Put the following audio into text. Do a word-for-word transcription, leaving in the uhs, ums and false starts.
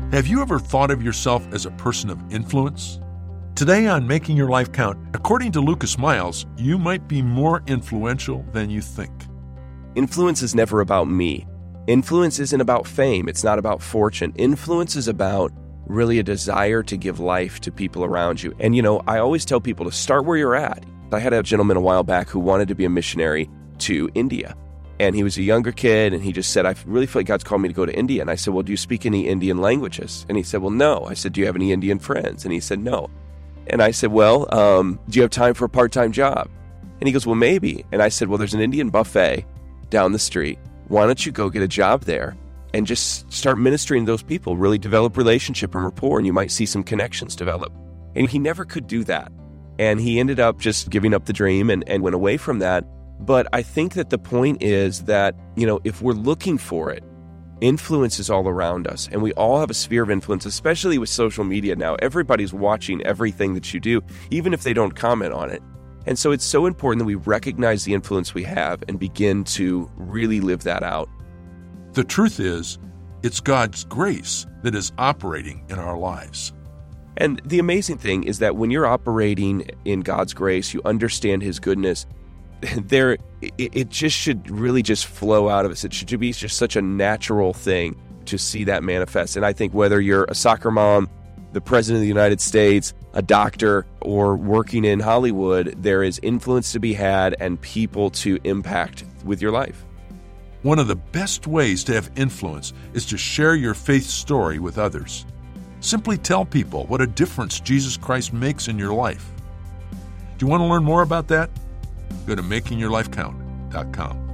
Have you ever thought of yourself as a person of influence? Today on Making Your Life Count, according to Lucas Miles, you might be more influential than you think. Influence is never about me. Influence isn't about fame. It's not about fortune. Influence is about really a desire to give life to people around you. And, you know, I always tell people to start where you're at. I had a gentleman a while back who wanted to be a missionary to India. And he was a younger kid, and he just said, I really feel like God's called me to go to India. And I said, well, do you speak any Indian languages? And he said, well, no. I said, do you have any Indian friends? And he said, no. And I said, well, um, do you have time for a part-time job? And he goes, well, maybe. And I said, well, there's an Indian buffet down the street. Why don't you go get a job there and just start ministering to those people, really develop relationship and rapport, and you might see some connections develop. And he never could do that. And he ended up just giving up the dream and, and went away from that. But I think that the point is that, you know, if we're looking for it, influence is all around us. And we all have a sphere of influence, especially with social media now. Everybody's watching everything that you do, even if they don't comment on it. And so it's so important that we recognize the influence we have and begin to really live that out. The truth is, it's God's grace that is operating in our lives. And the amazing thing is that when you're operating in God's grace, you understand His goodness. There, it, it just should really just flow out of us. It should be just such a natural thing to see that manifest. And I think whether you're a soccer mom, the President of the United States, a doctor, or working in Hollywood, there is influence to be had and people to impact with your life. One of the best ways to have influence is to share your faith story with others. Simply tell people what a difference Jesus Christ makes in your life. Do you want to learn more about that? Go to making your life count dot com.